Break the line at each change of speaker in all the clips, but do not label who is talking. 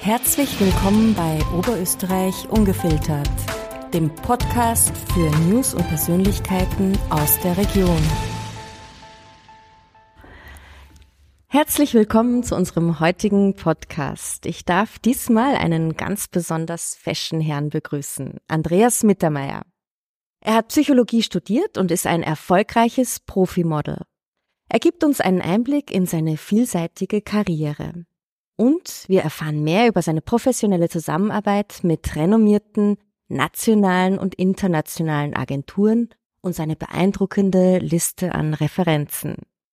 Herzlich willkommen bei Oberösterreich Ungefiltert, dem Podcast für News und Persönlichkeiten aus der Region. Herzlich willkommen zu unserem heutigen Podcast. Ich darf diesmal einen ganz besonders Fashion-Herrn begrüßen, Andreas Mittermeier. Er hat Psychologie studiert und ist ein erfolgreiches Profimodel. Er gibt uns einen Einblick in seine vielseitige Karriere. Und wir erfahren mehr über seine professionelle Zusammenarbeit mit renommierten nationalen und internationalen Agenturen und seine beeindruckende Liste an Referenzen.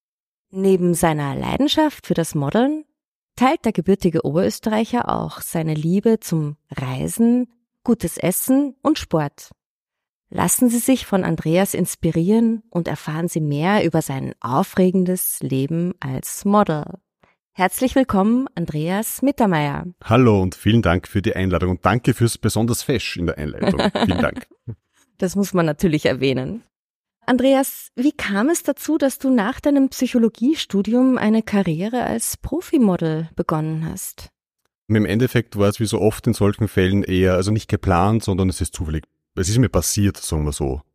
Neben seiner Leidenschaft für das Modeln teilt der gebürtige Oberösterreicher auch seine Liebe zum Reisen, gutes Essen und Sport. Lassen Sie sich von Andreas inspirieren und erfahren Sie mehr über sein aufregendes Leben als Model. Herzlich willkommen, Andreas Mittermeier.
Hallo und vielen Dank für die Einladung und danke fürs besonders Fesch in der Einleitung. Vielen Dank.
Das muss man natürlich erwähnen. Andreas, wie kam es dazu, dass du nach deinem Psychologiestudium eine Karriere als Profimodel begonnen hast?
Im Endeffekt war es wie so oft in solchen Fällen eher, also nicht geplant, sondern es ist zufällig. Es ist mir passiert, sagen wir so.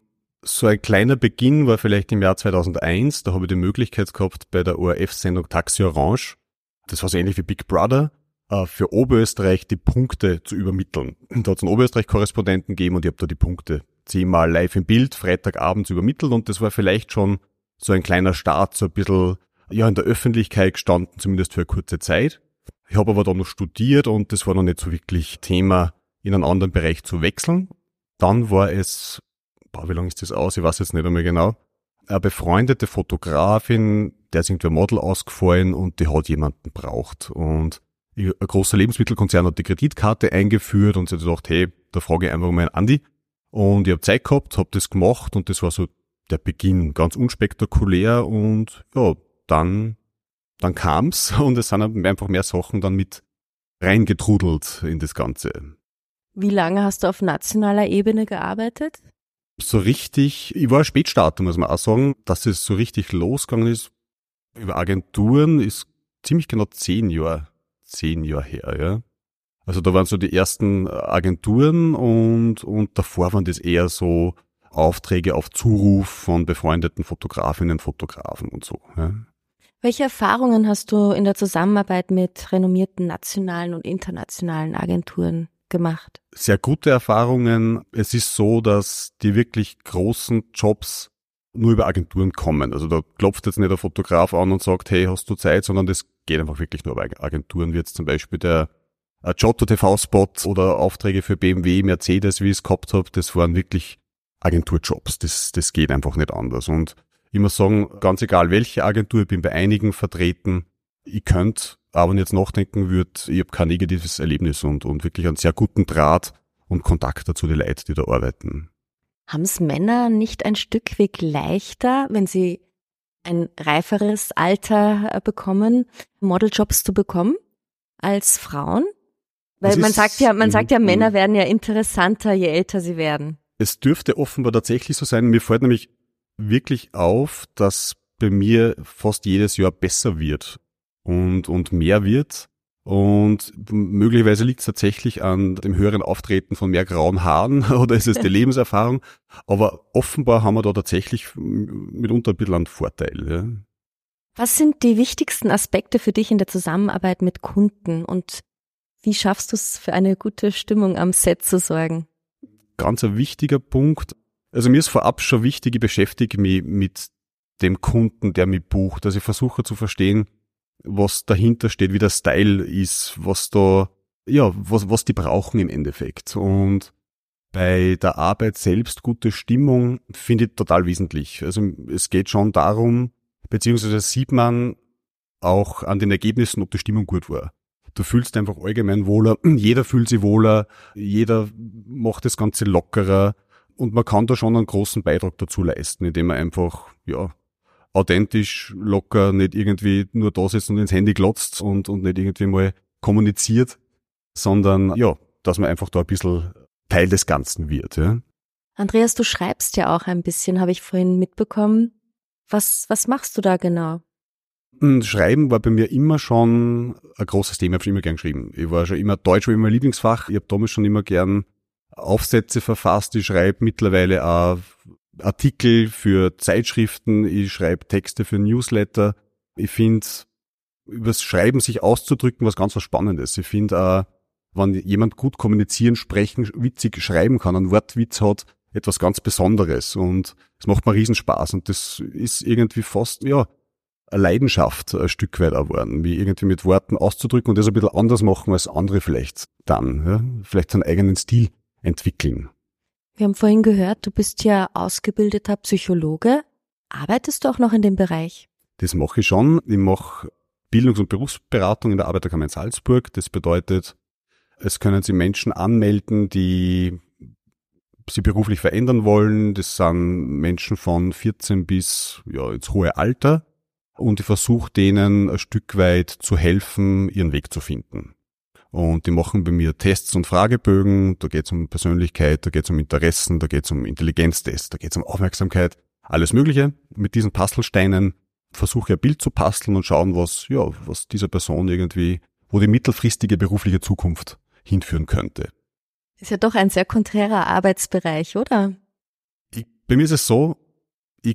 So ein kleiner Beginn war vielleicht im Jahr 2001, da habe ich die Möglichkeit gehabt, bei der ORF-Sendung Taxi Orange, das war so ähnlich wie Big Brother, für Oberösterreich die Punkte zu übermitteln. Da hat es einen Oberösterreich-Korrespondenten gegeben und ich habe da die Punkte 10-mal live im Bild, Freitagabends übermittelt und das war vielleicht schon so ein kleiner Start, so ein bisschen in der Öffentlichkeit gestanden, zumindest für eine kurze Zeit. Ich habe aber dann noch studiert und das war noch nicht so wirklich Thema, in einen anderen Bereich zu wechseln. Dann war es, wie lange ist das aus? Ich weiß jetzt nicht einmal genau. Eine befreundete Fotografin, der ist irgendwie ein Model ausgefallen und die hat jemanden braucht. Und ein großer Lebensmittelkonzern hat die Kreditkarte eingeführt und sie hat gedacht, hey, da frage ich einfach mal einen Andi. Und ich habe Zeit gehabt, habe das gemacht und das war so der Beginn, ganz unspektakulär und ja, dann kam's und es sind einfach mehr Sachen dann mit reingetrudelt in das Ganze.
Wie lange hast du auf nationaler Ebene gearbeitet?
So richtig, ich war ein Spätstarter, muss man auch sagen, dass es so richtig losgegangen ist über Agenturen, ist ziemlich genau 10 Jahre her, ja. Also da waren so die ersten Agenturen und davor waren das eher so Aufträge auf Zuruf von befreundeten Fotografinnen, Fotografen und so, ja.
Welche Erfahrungen hast du in der Zusammenarbeit mit renommierten nationalen und internationalen Agenturen gemacht?
Sehr gute Erfahrungen. Es ist so, dass die wirklich großen Jobs nur über Agenturen kommen. Also da klopft jetzt nicht der Fotograf an und sagt, hey, hast du Zeit, sondern das geht einfach wirklich nur über Agenturen, wie jetzt zum Beispiel der Giotto-TV-Spot oder Aufträge für BMW, Mercedes, wie ich es gehabt habe, das waren wirklich Agenturjobs. Das geht einfach nicht anders. Und ich muss sagen, ganz egal welche Agentur, ich bin bei einigen vertreten, ich könnte, aber wenn ich jetzt nachdenken würde, ich habe kein negatives Erlebnis und wirklich einen sehr guten Draht und Kontakt dazu die Leute, die da arbeiten.
Haben es Männer nicht ein Stück weit leichter, wenn sie ein reiferes Alter bekommen, Modeljobs zu bekommen, als Frauen? Weil man sagt ja, Männer werden ja interessanter, je älter sie werden.
Es dürfte offenbar tatsächlich so sein. Mir fällt nämlich wirklich auf, dass bei mir fast jedes Jahr besser wird und mehr wird. Und möglicherweise liegt es tatsächlich an dem höheren Auftreten von mehr grauen Haaren oder ist es die Lebenserfahrung. Aber offenbar haben wir da tatsächlich mitunter ein bisschen einen Vorteil. Ja.
Was sind die wichtigsten Aspekte für dich in der Zusammenarbeit mit Kunden und wie schaffst du es, für eine gute Stimmung am Set zu sorgen?
Ganz ein wichtiger Punkt. Also mir ist vorab schon wichtig, ich beschäftige mich mit dem Kunden, der mich bucht. Also ich versuche zu verstehen, was dahinter steht, wie der Style ist, was die brauchen im Endeffekt. Und bei der Arbeit selbst gute Stimmung finde ich total wesentlich. Also es geht schon darum, beziehungsweise sieht man auch an den Ergebnissen, ob die Stimmung gut war. Du fühlst einfach allgemein wohler, jeder fühlt sich wohler, jeder macht das Ganze lockerer und man kann da schon einen großen Beitrag dazu leisten, indem man einfach, authentisch, locker, nicht irgendwie nur da sitzt und ins Handy glotzt und nicht irgendwie mal kommuniziert, sondern dass man einfach da ein bisschen Teil des Ganzen wird. Ja.
Andreas, du schreibst ja auch ein bisschen, habe ich vorhin mitbekommen. Was machst du da genau?
Schreiben war bei mir immer schon ein großes Thema, ich habe schon immer gern geschrieben. Deutsch war immer mein Lieblingsfach, ich habe damals schon immer gern Aufsätze verfasst, ich schreibe mittlerweile auch Artikel für Zeitschriften, ich schreibe Texte für Newsletter. Ich finde, übers Schreiben sich auszudrücken, was Spannendes. Ich finde auch, wenn jemand gut kommunizieren, sprechen, witzig schreiben kann, einen Wortwitz hat, etwas ganz Besonderes und es macht mir Riesenspaß und das ist irgendwie fast, eine Leidenschaft ein Stück weit geworden, wie irgendwie mit Worten auszudrücken und das ein bisschen anders machen als andere vielleicht dann, vielleicht einen eigenen Stil entwickeln.
Wir haben vorhin gehört, du bist ja ausgebildeter Psychologe. Arbeitest du auch noch in dem Bereich?
Das mache ich schon. Ich mache Bildungs- und Berufsberatung in der Arbeiterkammer in Salzburg. Das bedeutet, es können sich Menschen anmelden, die sie beruflich verändern wollen. Das sind Menschen von 14 bis ins hohe Alter. Und ich versuche denen ein Stück weit zu helfen, ihren Weg zu finden. Und die machen bei mir Tests und Fragebögen, da geht es um Persönlichkeit, da geht es um Interessen, da geht es um Intelligenztests, da geht es um Aufmerksamkeit, alles Mögliche. Mit diesen Puzzlesteinen versuche ich ein Bild zu basteln und schauen, was dieser Person irgendwie, wo die mittelfristige berufliche Zukunft hinführen könnte.
Ist ja doch ein sehr konträrer Arbeitsbereich, oder?
Bei mir ist es so, ich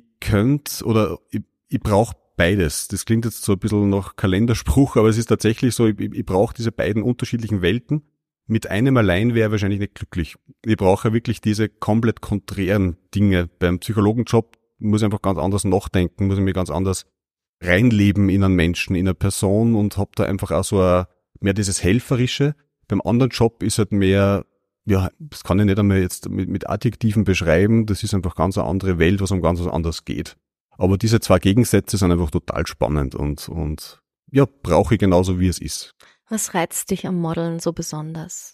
brauche beides. Das klingt jetzt so ein bisschen nach Kalenderspruch, aber es ist tatsächlich so, ich brauche diese beiden unterschiedlichen Welten. Mit einem allein wäre ich wahrscheinlich nicht glücklich. Ich brauche wirklich diese komplett konträren Dinge. Beim Psychologenjob muss ich einfach ganz anders nachdenken, muss ich mir ganz anders reinleben in einen Menschen, in eine Person und habe da einfach auch so mehr dieses Helferische. Beim anderen Job ist halt mehr, das kann ich nicht einmal jetzt mit Adjektiven beschreiben, das ist einfach ganz eine andere Welt, was um ganz was anderes geht. Aber diese zwei Gegensätze sind einfach total spannend und brauche ich genauso, wie es ist.
Was reizt dich am Modeln so besonders?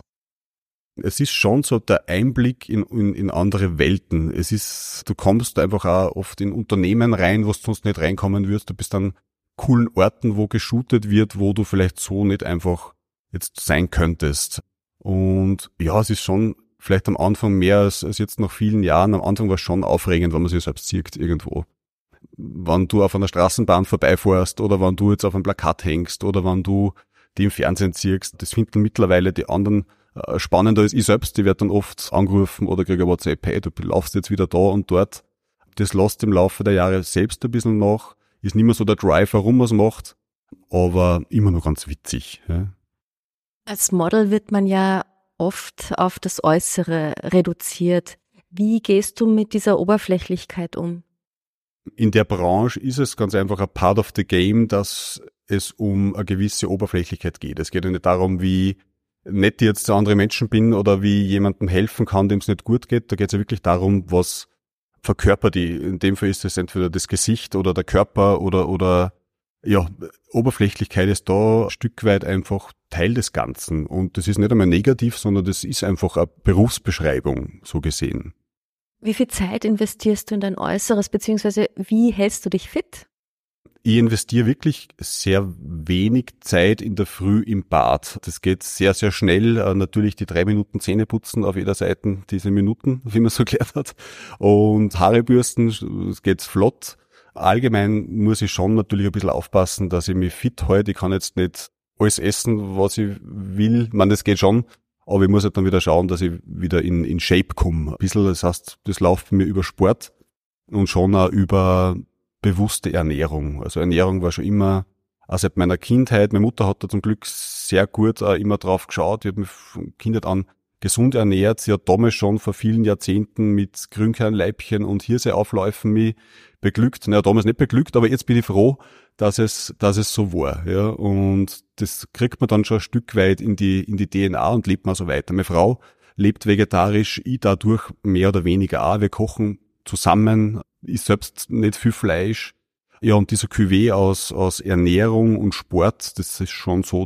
Es ist schon so der Einblick in andere Welten. Du kommst einfach auch oft in Unternehmen rein, wo du sonst nicht reinkommen würdest. Du bist an coolen Orten, wo geshootet wird, wo du vielleicht so nicht einfach jetzt sein könntest. Und es ist schon vielleicht am Anfang mehr als jetzt nach vielen Jahren. Am Anfang war es schon aufregend, wenn man sich selbst sieht irgendwo. Wenn du auf einer Straßenbahn vorbeifährst oder wenn du jetzt auf einem Plakat hängst oder wenn du die im Fernsehen siehst, das finden mittlerweile die anderen spannender als ich selbst. Die wird dann oft angerufen oder kriege ein WhatsApp, hey, du laufst jetzt wieder da und dort. Das lässt im Laufe der Jahre selbst ein bisschen nach. Ist nicht mehr so der Drive, warum man es macht, aber immer noch ganz witzig. Ja.
Als Model wird man ja oft auf das Äußere reduziert. Wie gehst du mit dieser Oberflächlichkeit um?
In der Branche ist es ganz einfach ein Part of the game, dass es um eine gewisse Oberflächlichkeit geht. Es geht ja nicht darum, wie nett ich jetzt zu anderen Menschen bin oder wie jemandem helfen kann, dem es nicht gut geht. Da geht es ja wirklich darum, was verkörpert ich. In dem Fall ist es entweder das Gesicht oder der Körper oder Oberflächlichkeit ist da ein Stück weit einfach Teil des Ganzen. Und das ist nicht einmal negativ, sondern das ist einfach eine Berufsbeschreibung, so gesehen.
Wie viel Zeit investierst du in dein Äußeres, beziehungsweise wie hältst du dich fit?
Ich investiere wirklich sehr wenig Zeit in der Früh im Bad. Das geht sehr, sehr schnell. Natürlich die 3 Minuten Zähneputzen auf jeder Seite, diese Minuten, wie man so gelernt hat. Und Haare bürsten, es geht flott. Allgemein muss ich schon natürlich ein bisschen aufpassen, dass ich mich fit halte. Ich kann jetzt nicht alles essen, was ich will. Ich meine, das geht schon. Aber ich muss halt dann wieder schauen, dass ich wieder in Shape komme. Ein bisschen, das heißt, das läuft bei mir über Sport und schon auch über bewusste Ernährung. Also Ernährung war schon immer, auch seit meiner Kindheit, meine Mutter hat da zum Glück sehr gut immer drauf geschaut, die hat mich von Kindheit an gesund ernährt. Sie hat damals schon vor vielen Jahrzehnten mit Grünkernleibchen und Hirseaufläufen mich beglückt. Naja, damals nicht beglückt, aber jetzt bin ich froh, dass es so war. Ja. Und das kriegt man dann schon ein Stück weit in die DNA und lebt man so weiter. Meine Frau lebt vegetarisch, ich dadurch mehr oder weniger auch. Wir kochen zusammen, ich selbst nicht viel Fleisch. Ja, und dieser Cuvée aus Ernährung und Sport, das ist schon so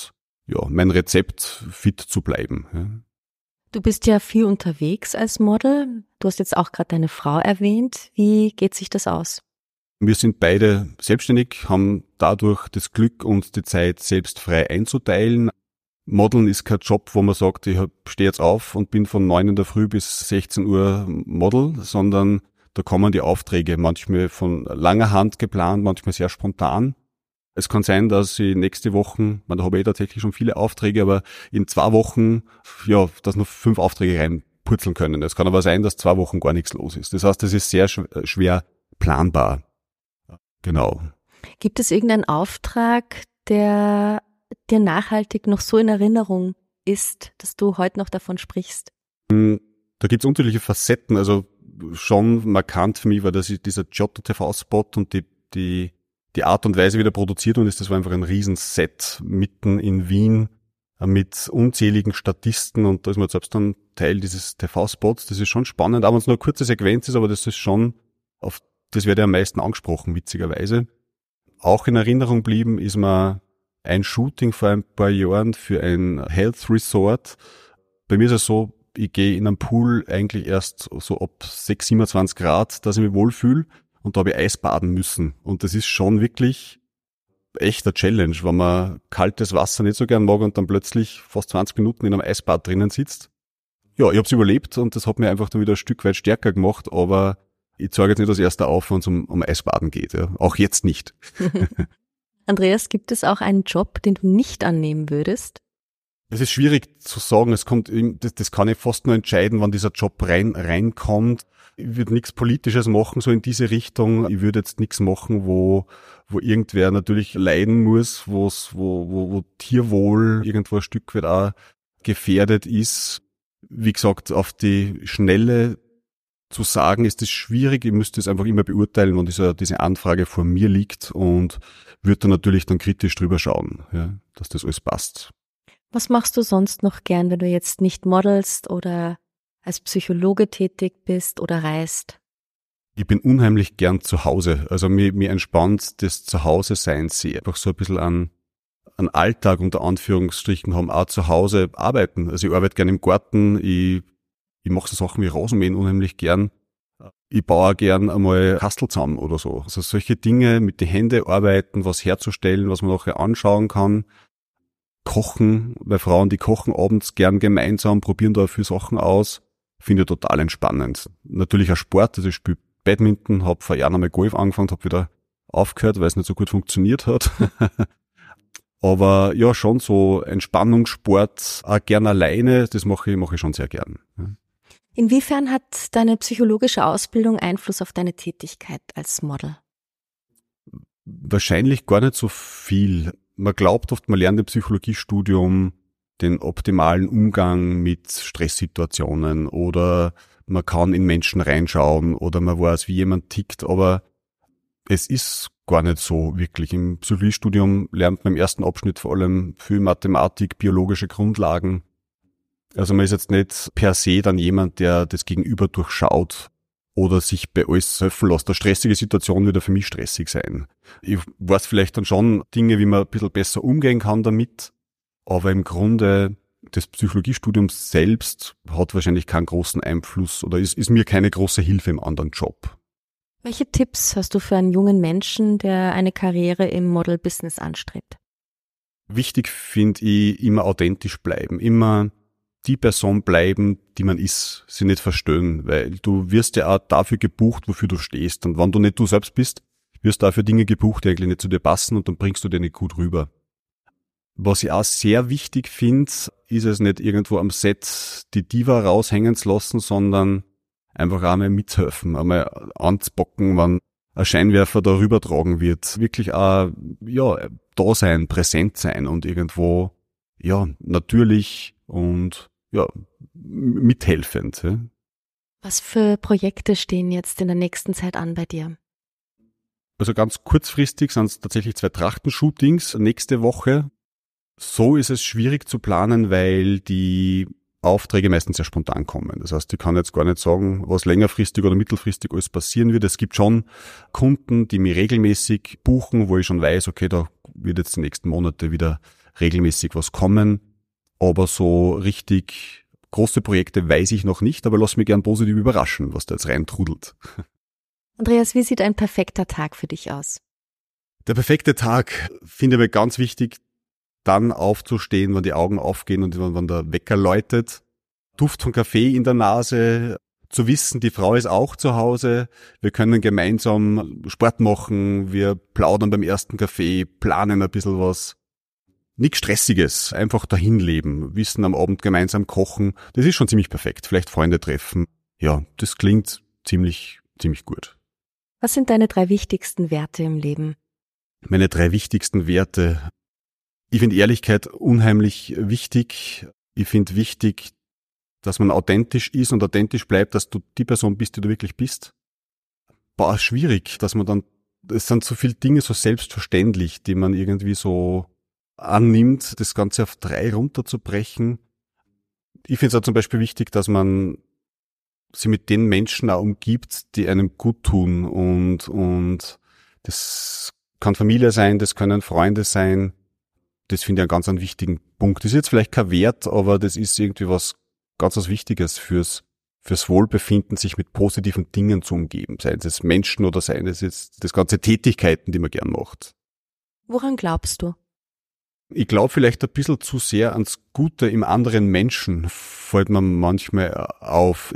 mein Rezept, fit zu bleiben. Ja.
Du bist ja viel unterwegs als Model. Du hast jetzt auch gerade deine Frau erwähnt. Wie geht sich das aus?
Wir sind beide selbstständig, haben dadurch das Glück und die Zeit selbst frei einzuteilen. Modeln ist kein Job, wo man sagt, ich stehe jetzt auf und bin von 9 in der Früh bis 16 Uhr Model, sondern da kommen die Aufträge manchmal von langer Hand geplant, manchmal sehr spontan. Es kann sein, dass ich nächste Woche, da habe ich tatsächlich schon viele Aufträge, aber in 2 Wochen, dass noch 5 Aufträge reinpurzeln können. Es kann aber sein, dass 2 Wochen gar nichts los ist. Das heißt, das ist sehr schwer planbar. Genau.
Gibt es irgendeinen Auftrag, der dir nachhaltig noch so in Erinnerung ist, dass du heute noch davon sprichst?
Da gibt's unterschiedliche Facetten. Also schon markant für mich war dieser Giotto-TV-Spot und die Art und Weise, wie der produziert worden ist. Das war einfach ein Riesenset mitten in Wien mit unzähligen Statisten und da ist man selbst dann Teil dieses TV-Spots. Das ist schon spannend, auch wenn es nur eine kurze Sequenz ist, aber das ist schon, das wird ja am meisten angesprochen, witzigerweise. Auch in Erinnerung blieben ist mir ein Shooting vor ein paar Jahren für ein Health Resort. Bei mir ist es so, ich gehe in einen Pool eigentlich erst so ab 6, 27 Grad, dass ich mich wohlfühle und da habe ich Eisbaden müssen. Und das ist schon wirklich echt eine Challenge, wenn man kaltes Wasser nicht so gern mag und dann plötzlich fast 20 Minuten in einem Eisbad drinnen sitzt. Ja, ich habe es überlebt und das hat mir einfach dann wieder ein Stück weit stärker gemacht, aber ich zeige jetzt nicht als Erster auf, wenn es um Eisbaden geht. Ja. Auch jetzt nicht.
Andreas, gibt es auch einen Job, den du nicht annehmen würdest?
Es ist schwierig zu sagen. Das kann ich fast nur entscheiden, wann dieser Job reinkommt. Ich würde nichts Politisches machen, so in diese Richtung. Ich würde jetzt nichts machen, wo irgendwer natürlich leiden muss, wo Tierwohl irgendwo ein Stück weit auch gefährdet ist. Wie gesagt, auf die Schnelle zu sagen, ist es schwierig. Ich müsste es einfach immer beurteilen, wenn diese Anfrage vor mir liegt und würde dann natürlich dann kritisch drüber schauen, ja, dass das alles passt.
Was machst du sonst noch gern, wenn du jetzt nicht modelst oder als Psychologe tätig bist oder reist?
Ich bin unheimlich gern zu Hause. Also mir entspannt das Zuhause-Sein sehr. Einfach so ein bisschen an Alltag unter Anführungsstrichen haben, auch zu Hause arbeiten. Also ich arbeite gern im Garten, ich mache so Sachen wie Rasenmähen unheimlich gern. Ich baue auch gern einmal Kastel zusammen oder so. Also solche Dinge mit den Händen arbeiten, was herzustellen, was man nachher anschauen kann. Kochen, weil Frauen, die kochen abends gern gemeinsam, probieren da viel Sachen aus. Finde ich total entspannend. Natürlich auch Sport, also ich spiele Badminton, habe vor Jahren einmal Golf angefangen, habe wieder aufgehört, weil es nicht so gut funktioniert hat. Aber ja, schon so Entspannungssport, auch gern alleine, das mache ich schon sehr gern.
Inwiefern hat deine psychologische Ausbildung Einfluss auf deine Tätigkeit als Model?
Wahrscheinlich gar nicht so viel. Man glaubt oft, man lernt im Psychologiestudium den optimalen Umgang mit Stresssituationen oder man kann in Menschen reinschauen oder man weiß, wie jemand tickt, aber es ist gar nicht so wirklich. Im Psychologiestudium lernt man im ersten Abschnitt vor allem viel Mathematik, biologische Grundlagen. Also man ist jetzt nicht per se dann jemand, der das Gegenüber durchschaut oder sich bei alles helfen lässt. Eine stressige Situation wird ja für mich stressig sein. Ich weiß vielleicht dann schon Dinge, wie man ein bisschen besser umgehen kann damit, aber im Grunde das Psychologiestudium selbst hat wahrscheinlich keinen großen Einfluss oder ist mir keine große Hilfe im anderen Job.
Welche Tipps hast du für einen jungen Menschen, der eine Karriere im Model-Business anstrebt?
Wichtig finde ich, immer authentisch bleiben, immer die Person bleiben, die man ist, sie nicht verstellen, weil du wirst ja auch dafür gebucht, wofür du stehst. Und wenn du nicht du selbst bist, wirst du dafür Dinge gebucht, die eigentlich nicht zu dir passen und dann bringst du dir nicht gut rüber. Was ich auch sehr wichtig finde, ist es nicht irgendwo am Set die Diva raushängen zu lassen, sondern einfach auch mal mithelfen, einmal anzubocken, wenn ein Scheinwerfer da rübertragen wird. Wirklich auch, ja, da sein, präsent sein und irgendwo, ja, natürlich und, ja, mithelfend. Ja.
Was für Projekte stehen jetzt in der nächsten Zeit an bei dir?
Also ganz kurzfristig sind es tatsächlich 2 Trachtenshootings nächste Woche. So ist es schwierig zu planen, weil die Aufträge meistens sehr spontan kommen. Das heißt, ich kann jetzt gar nicht sagen, was längerfristig oder mittelfristig alles passieren wird. Es gibt schon Kunden, die mich regelmäßig buchen, wo ich schon weiß, okay, da wird jetzt die nächsten Monate wieder regelmäßig was kommen. Aber so richtig große Projekte weiß ich noch nicht, aber lass mich gern positiv überraschen, was da jetzt reintrudelt.
Andreas, wie sieht ein perfekter Tag für dich aus?
Der perfekte Tag finde ich ganz wichtig, dann aufzustehen, wenn die Augen aufgehen und wenn der Wecker läutet. Duft von Kaffee in der Nase, zu wissen, die Frau ist auch zu Hause, wir können gemeinsam Sport machen, wir plaudern beim ersten Kaffee, planen ein bisschen was. Nichts Stressiges, einfach dahin leben, wissen, am Abend gemeinsam kochen, das ist schon ziemlich perfekt. Vielleicht Freunde treffen. Ja, das klingt ziemlich gut.
Was sind deine 3 wichtigsten Werte im Leben?
Meine 3 wichtigsten Werte. Ich finde Ehrlichkeit unheimlich wichtig. Ich finde wichtig, dass man authentisch ist und authentisch bleibt, dass du die Person bist, die du wirklich bist. Schwierig, dass man dann, es sind so viele Dinge so selbstverständlich, die man irgendwie so annimmt, das Ganze auf 3 runterzubrechen. Ich finde es auch zum Beispiel wichtig, dass man sich mit den Menschen auch umgibt, die einem gut tun und das kann Familie sein, das können Freunde sein. Das finde ich einen ganz wichtigen Punkt. Das ist jetzt vielleicht kein Wert, aber das ist irgendwie was Wichtiges fürs Wohlbefinden, sich mit positiven Dingen zu umgeben, seien es Menschen oder seien es jetzt das ganze Tätigkeiten, die man gern macht.
Woran glaubst du?
Ich glaube vielleicht ein bisschen zu sehr ans Gute im anderen Menschen, fällt mir manchmal auf.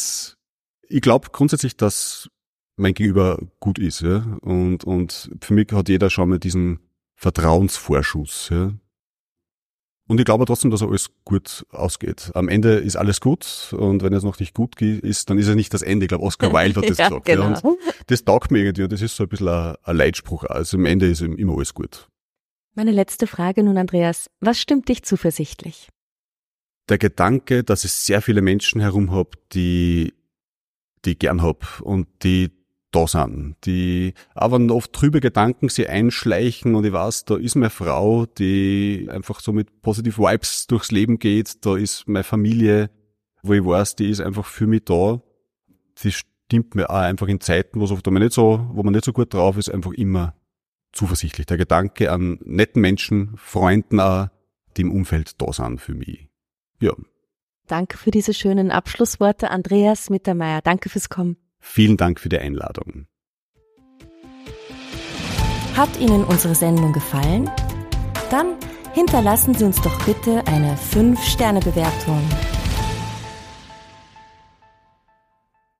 Ich glaube grundsätzlich, dass mein Gegenüber gut ist, ja, und für mich hat jeder schon mal diesen Vertrauensvorschuss, ja. Und ich glaube trotzdem, dass alles gut ausgeht. Am Ende ist alles gut und wenn es noch nicht gut ist, dann ist es nicht das Ende. Ich glaube, Oscar Wilde hat das
ja,
gesagt.
Genau.
Ja, und das taugt mir irgendwie und das ist so ein bisschen ein Leitspruch. Also am Ende ist immer alles gut.
Meine letzte Frage nun, Andreas. Was stimmt dich zuversichtlich?
Der Gedanke, dass ich sehr viele Menschen herum habe, die gern hab und die da sind, die aber oft trübe Gedanken sie einschleichen und ich weiß, da ist meine Frau, die einfach so mit positive Vibes durchs Leben geht, da ist meine Familie, wo ich weiß, die ist einfach für mich da. Die stimmt mir auch einfach in Zeiten, wo man nicht so gut drauf ist, einfach immer zuversichtlich. Der Gedanke an netten Menschen, Freunden auch, die im Umfeld da sind für mich. Ja.
Danke für diese schönen Abschlussworte, Andreas Mittermeier. Danke fürs Kommen.
Vielen Dank für die Einladung.
Hat Ihnen unsere Sendung gefallen? Dann hinterlassen Sie uns doch bitte eine 5-Sterne-Bewertung.